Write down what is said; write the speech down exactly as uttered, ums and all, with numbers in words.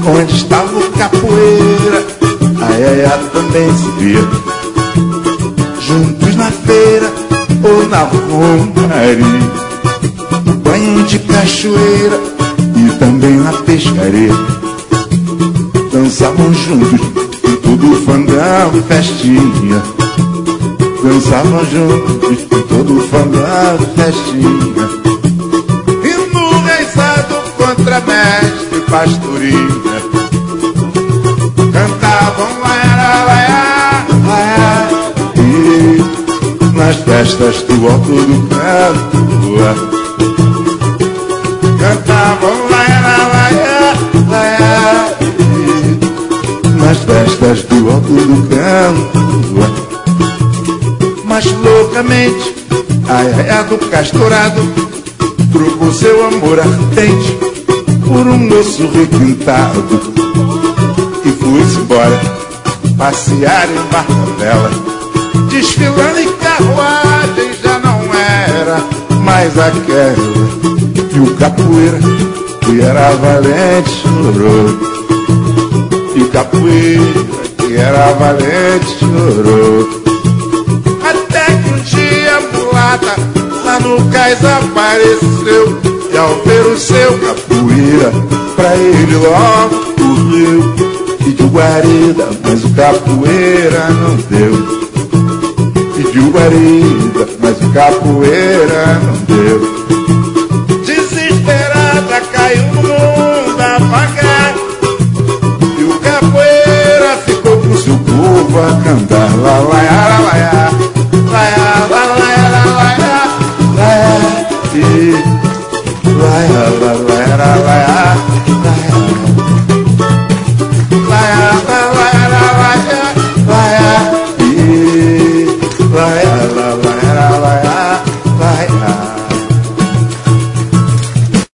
onde estava o capoeira, a Iaiá também se via. Juntos na feira ou na romaria, banho de cachoeira e também na pescaria. Dançavam juntos em todo o fandango, festinha. Dançavam juntos em todo o fandango, festinha. E no reizado contra mestre pastorinha, cantavam laiá, laiá, laiá. E nas festas do alto do canto, cantavam laiá, laiá, laiá. E nas festas do alto do canto, mas loucamente a Iaiá do Castorado trocou seu amor ardente por um moço requintado e foi-se embora passear em barca vela, desfilando em carruagem. Já não era mais aquela, e o capoeira, que era valente, chorou. E o capoeira, que era valente, chorou. Até que um dia a mulata lá no cais apareceu, e ao ver o seu capoeira, pra ele logo correu. Pediu guarida, mas o capoeira não deu. Pediu guarida, mas o capoeira não deu. Desesperada caiu no mundo apagado, e o capoeira ficou com seu povo a cantar lá, laiá, lá, laiá, laiá, lá, laiá, lá, laiá, laiá, e laiá, lá, laiá, lá, laiá, laiá, laiá, lá, laiá, lá, laiá, laiá, e laiá.